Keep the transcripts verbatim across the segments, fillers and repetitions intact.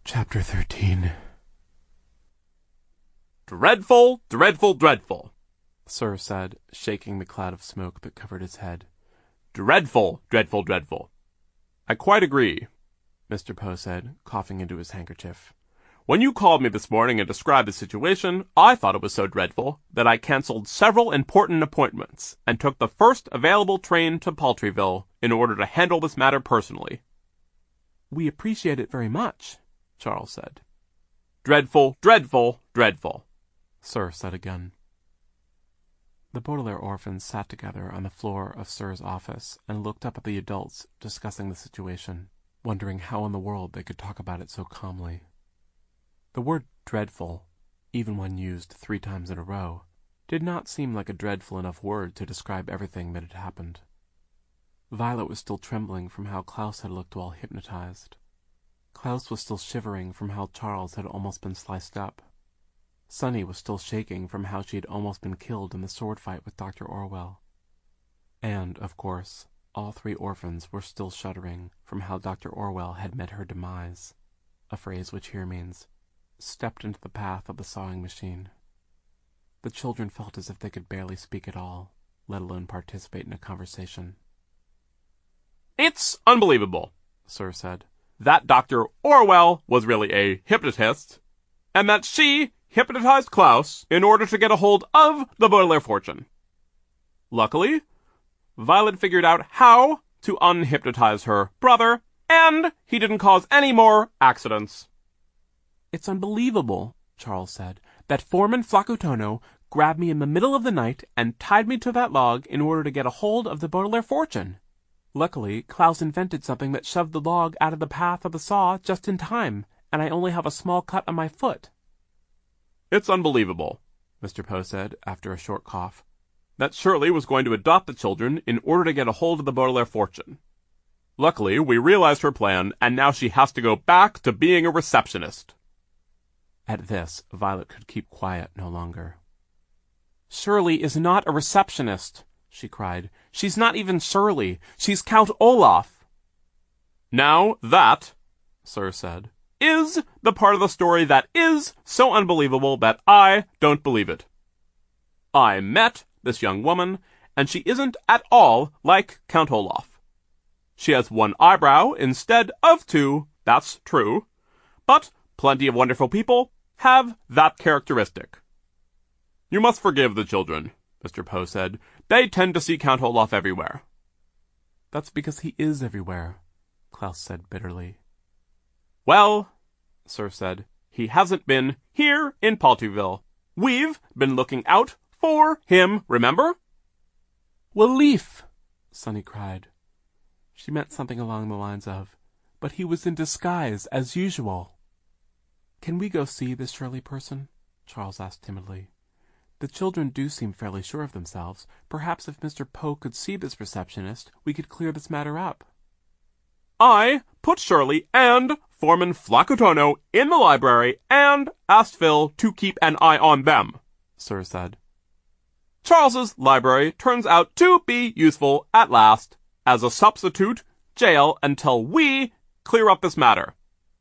Chapter thirteen. Dreadful, dreadful, dreadful, Sir said, shaking the cloud of smoke that covered his head. Dreadful, dreadful, dreadful. I quite agree, Mister Poe said, coughing into his handkerchief. When you called me this morning and described the situation, I thought it was so dreadful that I cancelled several important appointments and took the first available train to Paltryville in order to handle this matter personally. We appreciate it very much, Charles said. Dreadful, dreadful, dreadful, Sir said again. The Baudelaire orphans sat together on the floor of Sir's office and looked up at the adults discussing the situation, wondering how in the world they could talk about it so calmly. The word dreadful, even when used three times in a row, did not seem like a dreadful enough word to describe everything that had happened. Violet was still trembling from how Klaus had looked while hypnotized. Klaus was still shivering from how Charles had almost been sliced up. Sunny was still shaking from how she had almost been killed in the sword fight with Doctor Orwell. And, of course, all three orphans were still shuddering from how Doctor Orwell had met her demise, a phrase which here means stepped into the path of the sawing machine. The children felt as if they could barely speak at all, let alone participate in a conversation. It's unbelievable, Sir said, that Doctor Orwell was really a hypnotist, and that she hypnotized Klaus in order to get a hold of the Baudelaire fortune. Luckily, Violet figured out how to unhypnotize her brother, and he didn't cause any more accidents. It's unbelievable, Charles said, that Foreman Flacutono grabbed me in the middle of the night and tied me to that log in order to get a hold of the Baudelaire fortune. Luckily, Klaus invented something that shoved the log out of the path of the saw just in time, and I only have a small cut on my foot. It's unbelievable, Mister Poe said, after a short cough, that Shirley was going to adopt the children in order to get a hold of the Baudelaire fortune. Luckily, we realized her plan, and now she has to go back to being a receptionist. At this, Violet could keep quiet no longer. Shirley is not a receptionist, she cried. She's not even Shirley. She's Count Olaf. Now that, Sir said, is the part of the story that is so unbelievable that I don't believe it. I met this young woman, and she isn't at all like Count Olaf. She has one eyebrow instead of two, that's true, but plenty of wonderful people have that characteristic. You must forgive the children, Mister Poe said. They tend to see Count Olaf everywhere. That's because he is everywhere, Klaus said bitterly. Well, Sir said, he hasn't been here in Paltryville. We've been looking out for him, remember? Well, Leaf, Sunny cried. She meant something along the lines of, but he was in disguise, as usual. Can we go see this Shirley person? Charles asked timidly. The children do seem fairly sure of themselves. Perhaps if Mister Poe could see this receptionist, we could clear this matter up. I put Shirley and Foreman Flacutono in the library and asked Phil to keep an eye on them, Sir said. Charles's library turns out to be useful at last as a substitute jail until we clear up this matter.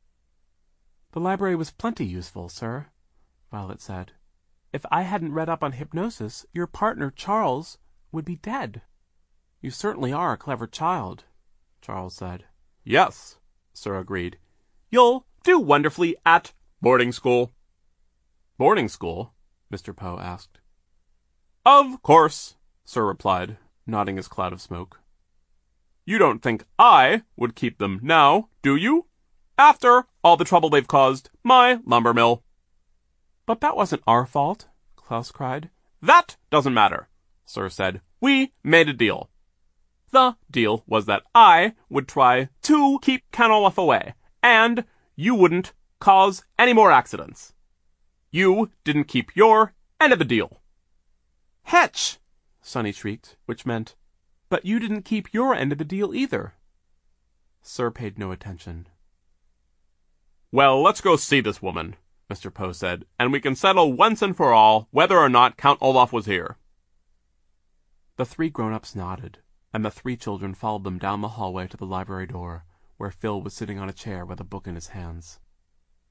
The library was plenty useful, sir, Violet said. If I hadn't read up on hypnosis, your partner, Charles, would be dead. You certainly are a clever child, Charles said. Yes, Sir agreed. You'll do wonderfully at boarding school. Boarding school? Mister Poe asked. Of course, Sir replied, nodding his cloud of smoke. You don't think I would keep them now, do you? After all the trouble they've caused my lumber mill. But that wasn't our fault, Klaus cried. That doesn't matter, Sir said. We made a deal. The deal was that I would try to keep Count Olaf away, and you wouldn't cause any more accidents. You didn't keep your end of the deal. Hetch! Sunny shrieked, which meant, but you didn't keep your end of the deal either. Sir paid no attention. Well, let's go see this woman, Mister Poe said, and we can settle once and for all whether or not Count Olaf was here. The three grown-ups nodded, and the three children followed them down the hallway to the library door, where Phil was sitting on a chair with a book in his hands.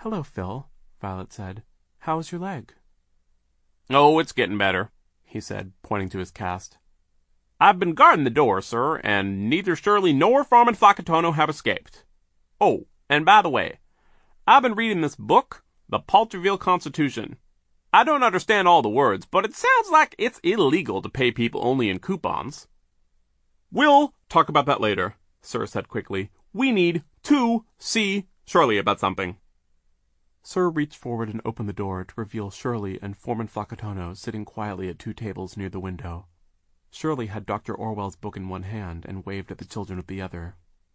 "Hello, Phil," Violet said. "How's your leg?" "Oh, it's getting better," he said, pointing to his cast. "I've been guarding the door, sir, and neither Shirley nor Foreman Flacatono have escaped. Oh, and by the way, I've been reading this book, The Paltryville Constitution. I don't understand all the words, but it sounds like it's illegal to pay people only in coupons." "We'll talk about that later," Sir said quickly. "We need to see Shirley about something." Sir reached forward and opened the door to reveal Shirley and Foreman Flacatono sitting quietly at two tables near the window. Shirley had Doctor Orwell's book in one hand and waved at the children with the other.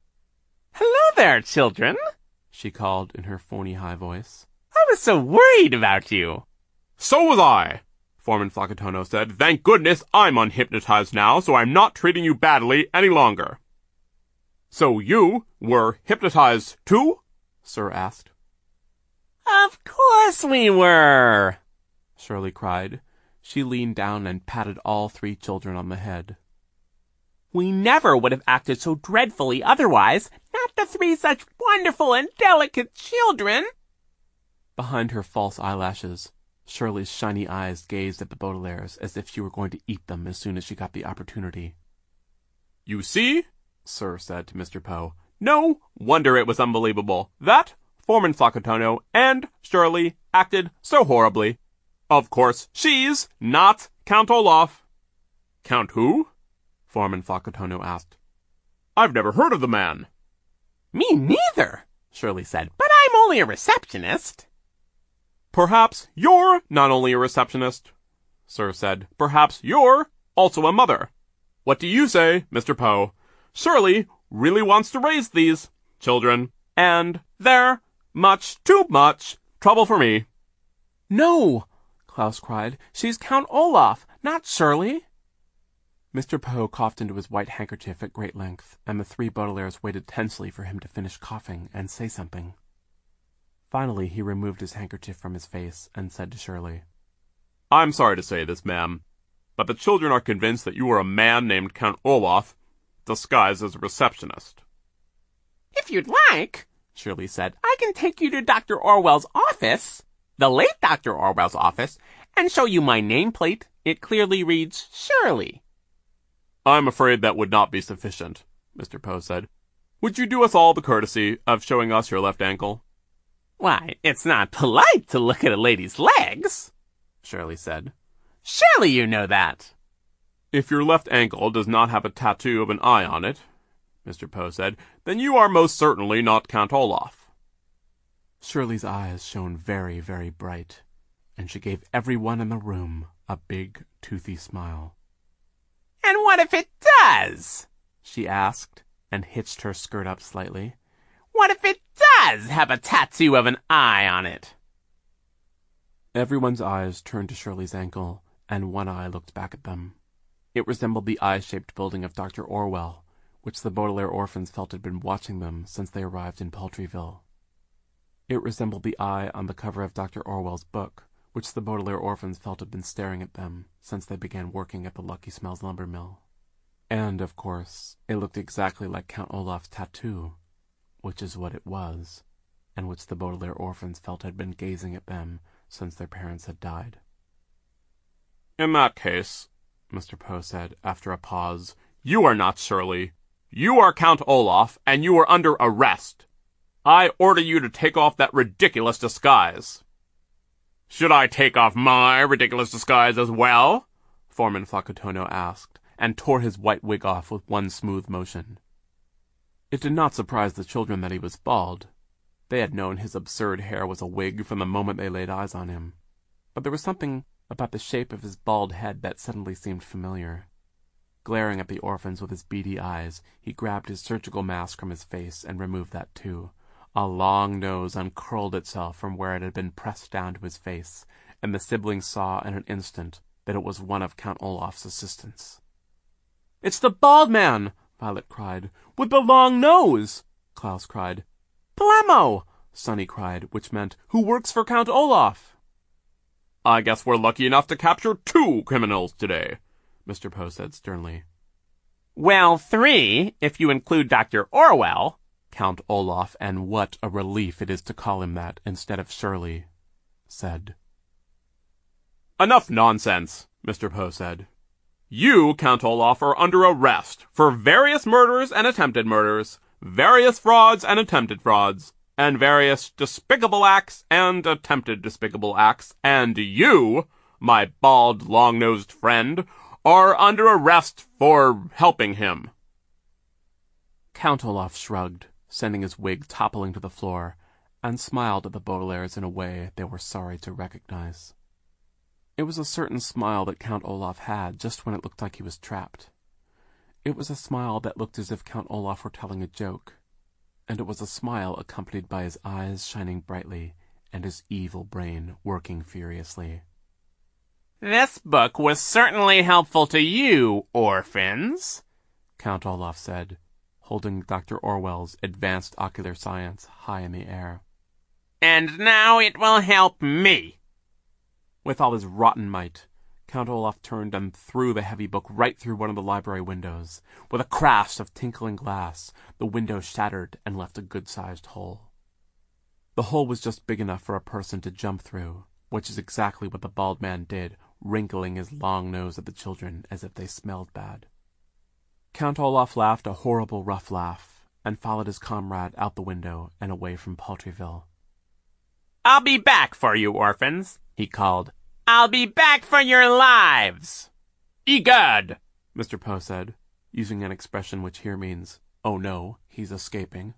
"Hello there, children," she called in her phony high voice. "I was so worried about you." "So was I," Foreman Flacatono said. "Thank goodness I'm unhypnotized now, so I'm not treating you badly any longer." "So you were hypnotized too?" Sir asked. "Of course we were," Shirley cried. She leaned down and patted all three children on the head. "We never would have acted so dreadfully otherwise, not the three such wonderful and delicate children." Behind her false eyelashes, Shirley's shiny eyes gazed at the Baudelaires as if she were going to eat them as soon as she got the opportunity. "You see," Sir said to Mister Poe, "no wonder it was unbelievable that Foreman Flacatono and Shirley acted so horribly. Of course, she's not Count Olaf." "Count who?" Foreman Flacatono asked. "I've never heard of the man." "Me neither," Shirley said, "but I'm only a receptionist." "Perhaps you're not only a receptionist," Sir said. "Perhaps you're also a mother. What do you say, Mister Poe? Shirley really wants to raise these children, and they're much too much trouble for me." "No!" Klaus cried. "She's Count Olaf, not Shirley." Mister Poe coughed into his white handkerchief at great length, and the three Baudelaires waited tensely for him to finish coughing and say something. Finally, he removed his handkerchief from his face and said to Shirley, "I'm sorry to say this, ma'am, but the children are convinced that you are a man named Count Olaf, disguised as a receptionist." "If you'd like," Shirley said, "I can take you to Doctor Orwell's office, the late Doctor Orwell's office, and show you my nameplate. It clearly reads Shirley." "I'm afraid that would not be sufficient," Mister Poe said. "Would you do us all the courtesy of showing us your left ankle?" "Why, it's not polite to look at a lady's legs," Shirley said. "Surely you know that." "If your left ankle does not have a tattoo of an eye on it," Mister Poe said, "then you are most certainly not Count Olaf." Shirley's eyes shone very, very bright, and she gave everyone in the room a big, toothy smile. "And what if it does?" she asked, and hitched her skirt up slightly. "What if it does have a tattoo of an eye on it?" Everyone's eyes turned to Shirley's ankle, and one eye looked back at them. It resembled the eye-shaped building of Doctor Orwell, which the Baudelaire orphans felt had been watching them since they arrived in Paltryville. It resembled the eye on the cover of Doctor Orwell's book, which the Baudelaire orphans felt had been staring at them since they began working at the Lucky Smells lumber mill. And, of course, it looked exactly like Count Olaf's tattoo, which is what it was, and which the Baudelaire orphans felt had been gazing at them since their parents had died. "In that case," Mister Poe said, after a pause, "you are not Shirley. You are Count Olaf, and you are under arrest. I order you to take off that ridiculous disguise." "Should I take off my ridiculous disguise as well?" Foreman Flacatono asked, and tore his white wig off with one smooth motion. It did not surprise the children that he was bald. They had known his absurd hair was a wig from the moment they laid eyes on him. But there was something about the shape of his bald head that suddenly seemed familiar. Glaring at the orphans with his beady eyes, he grabbed his surgical mask from his face and removed that too. A long nose uncurled itself from where it had been pressed down to his face, and the siblings saw in an instant that it was one of Count Olaf's assistants. "It's the bald man!" Violet cried. "With the long nose!" Klaus cried. "Blammo!" Sonny cried, which meant, "Who works for Count Olaf?" "I guess we're lucky enough to capture two criminals today," Mister Poe said sternly. "Well, three, if you include Doctor Orwell," Count Olaf, and what a relief it is to call him that instead of Shirley, said. Enough nonsense, Mister Poe said. You, Count Olaf, are under arrest for various murders and attempted murders, various frauds and attempted frauds, and various despicable acts and attempted despicable acts, and you, my bald, long-nosed friend, are under arrest for helping him. Count Olaf shrugged, sending his wig toppling to the floor, and smiled at the Baudelaires in a way they were sorry to recognize. It was a certain smile that Count Olaf had just when it looked like he was trapped. It was a smile that looked as if Count Olaf were telling a joke, and it was a smile accompanied by his eyes shining brightly and his evil brain working furiously. This book was certainly helpful to you, orphans, Count Olaf said, holding Doctor Orwell's Advanced Ocular Science high in the air. And now it will help me. With all his rotten might, Count Olaf turned and threw the heavy book right through one of the library windows. With a crash of tinkling glass, the window shattered and left a good-sized hole. The hole was just big enough for a person to jump through, which is exactly what the bald man did, wrinkling his long nose at the children as if they smelled bad. Count Olaf laughed a horrible rough laugh, and followed his comrade out the window and away from Paltryville. I'll be back for you, orphans, he called. I'll be back for your lives! Egad, Mister Poe said, using an expression which here means, oh no, he's escaping.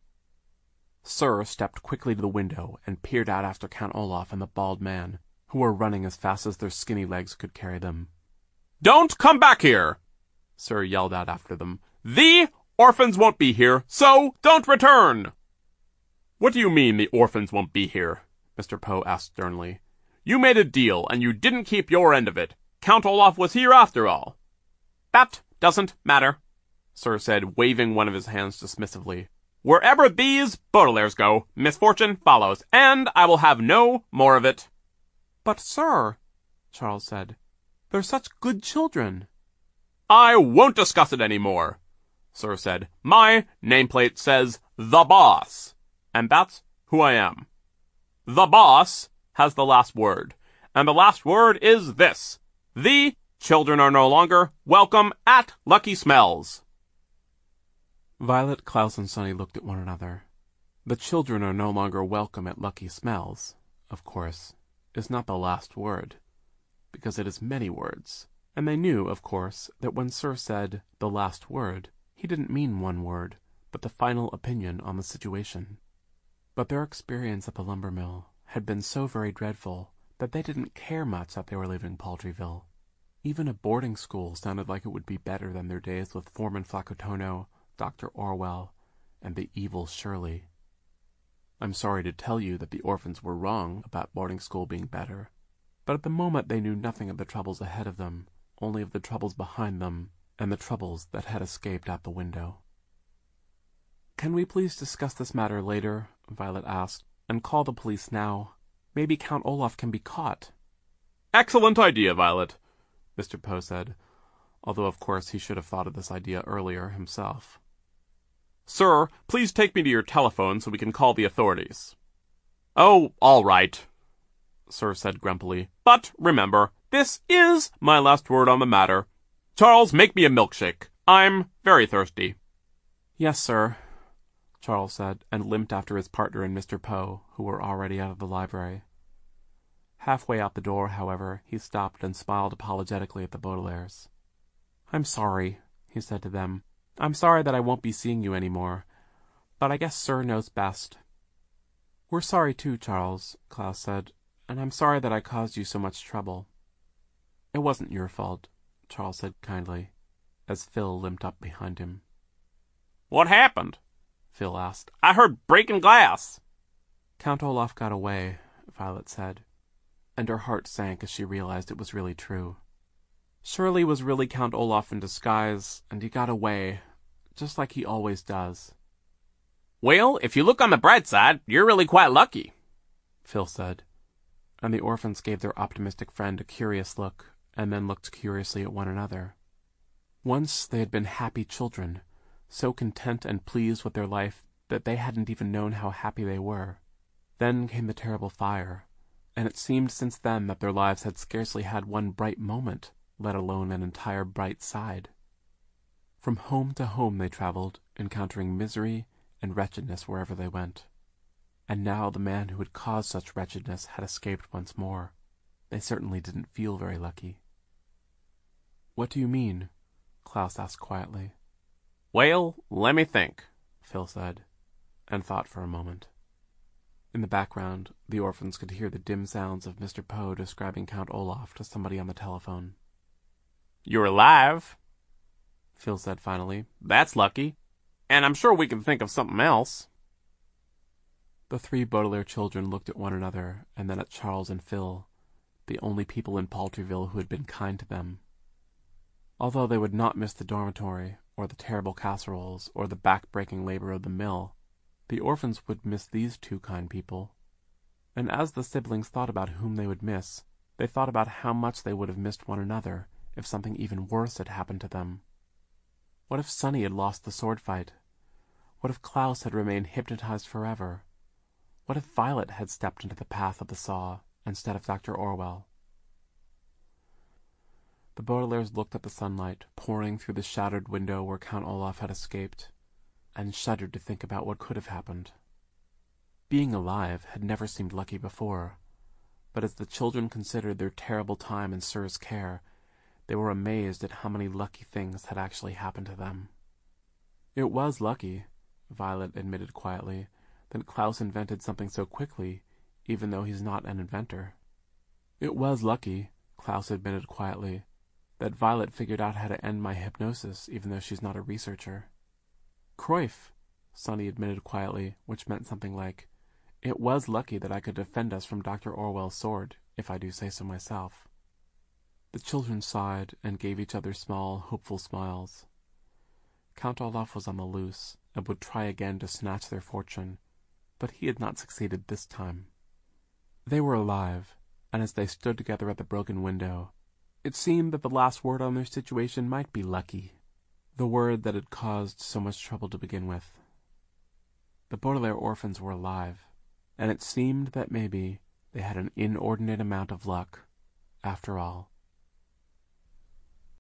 Sir stepped quickly to the window and peered out after Count Olaf and the bald man, who were running as fast as their skinny legs could carry them. Don't come back here, Sir yelled out after them. The orphans won't be here, so don't return. What do you mean the orphans won't be here? Mister Poe asked sternly. You made a deal, and you didn't keep your end of it. Count Olaf was here after all. That doesn't matter, Sir said, waving one of his hands dismissively. Wherever these Baudelaires go, misfortune follows, and I will have no more of it. But, sir, Charles said, they're such good children. I won't discuss it any more, Sir said. My nameplate says The Boss, and that's who I am. The Boss has the last word, and the last word is this. The children are no longer welcome at Lucky Smells. Violet, Klaus, and Sonny looked at one another. The children are no longer welcome at Lucky Smells, of course, is not the last word, because it is many words, and they knew, of course, that when Sir said the last word, he didn't mean one word, but the final opinion on the situation. But their experience at the lumber mill had been so very dreadful that they didn't care much that they were leaving Paltryville. Even a boarding school sounded like it would be better than their days with Foreman Flacotono, Doctor Orwell, and the evil Shirley. I'm sorry to tell you that the orphans were wrong about boarding school being better, but at the moment they knew nothing of the troubles ahead of them, only of the troubles behind them, and the troubles that had escaped out the window. Can we please discuss this matter later? Violet asked. And call the police now. Maybe Count Olaf can be caught. Excellent idea, Violet, Mister Poe said, although of course he should have thought of this idea earlier himself. Sir, please take me to your telephone so we can call the authorities. Oh, all right, Sir said grumpily. But remember, this is my last word on the matter. Charles, make me a milkshake. I'm very thirsty. Yes, sir, Charles said, and limped after his partner and Mister Poe, who were already out of the library. Halfway out the door, however, he stopped and smiled apologetically at the Baudelaires. I'm sorry, he said to them. I'm sorry that I won't be seeing you any more, but I guess Sir knows best. We're sorry too, Charles, Klaus said, and I'm sorry that I caused you so much trouble. It wasn't your fault, Charles said kindly, as Phil limped up behind him. What happened? Phil asked. I heard breaking glass. Count Olaf got away, Violet said, and her heart sank as she realized it was really true. Shirley was really Count Olaf in disguise, and he got away, just like he always does. Well, if you look on the bright side, you're really quite lucky, Phil said, and the orphans gave their optimistic friend a curious look, and then looked curiously at one another. Once they had been happy children, so content and pleased with their life that they hadn't even known how happy they were. Then came the terrible fire, and it seemed since then that their lives had scarcely had one bright moment, let alone an entire bright side. From home to home they traveled, encountering misery and wretchedness wherever they went. And now the man who had caused such wretchedness had escaped once more. They certainly didn't feel very lucky. "What do you mean?" Klaus asked quietly. "Well, let me think," Phil said, and thought for a moment. In the background, the orphans could hear the dim sounds of Mister Poe describing Count Olaf to somebody on the telephone. "You're alive," Phil said finally. "That's lucky. And I'm sure we can think of something else." The three Baudelaire children looked at one another, and then at Charles and Phil, the only people in Paltryville who had been kind to them. Although they would not miss the dormitory, or the terrible casseroles, or the back-breaking labor of the mill, the orphans would miss these two kind people. And as the siblings thought about whom they would miss, they thought about how much they would have missed one another if something even worse had happened to them. What if Sonny had lost the sword fight? What if Klaus had remained hypnotized forever? What if Violet had stepped into the path of the saw instead of Doctor Orwell? The Baudelaires looked at the sunlight pouring through the shattered window where Count Olaf had escaped, and shuddered to think about what could have happened. Being alive had never seemed lucky before, but as the children considered their terrible time in Sir's care, they were amazed at how many lucky things had actually happened to them. "It was lucky," Violet admitted quietly, "that Klaus invented something so quickly, even though he's not an inventor." "It was lucky," Klaus admitted quietly, "that Violet figured out how to end my hypnosis, even though she's not a researcher." "Cruyff," Sonny admitted quietly, which meant something like, "It was lucky that I could defend us from Doctor Orwell's sword, if I do say so myself." The children sighed and gave each other small, hopeful smiles. Count Olaf was on the loose, and would try again to snatch their fortune, but he had not succeeded this time. They were alive, and as they stood together at the broken window, it seemed that the last word on their situation might be lucky, the word that had caused so much trouble to begin with. The Baudelaire orphans were alive, and it seemed that maybe they had an inordinate amount of luck, after all.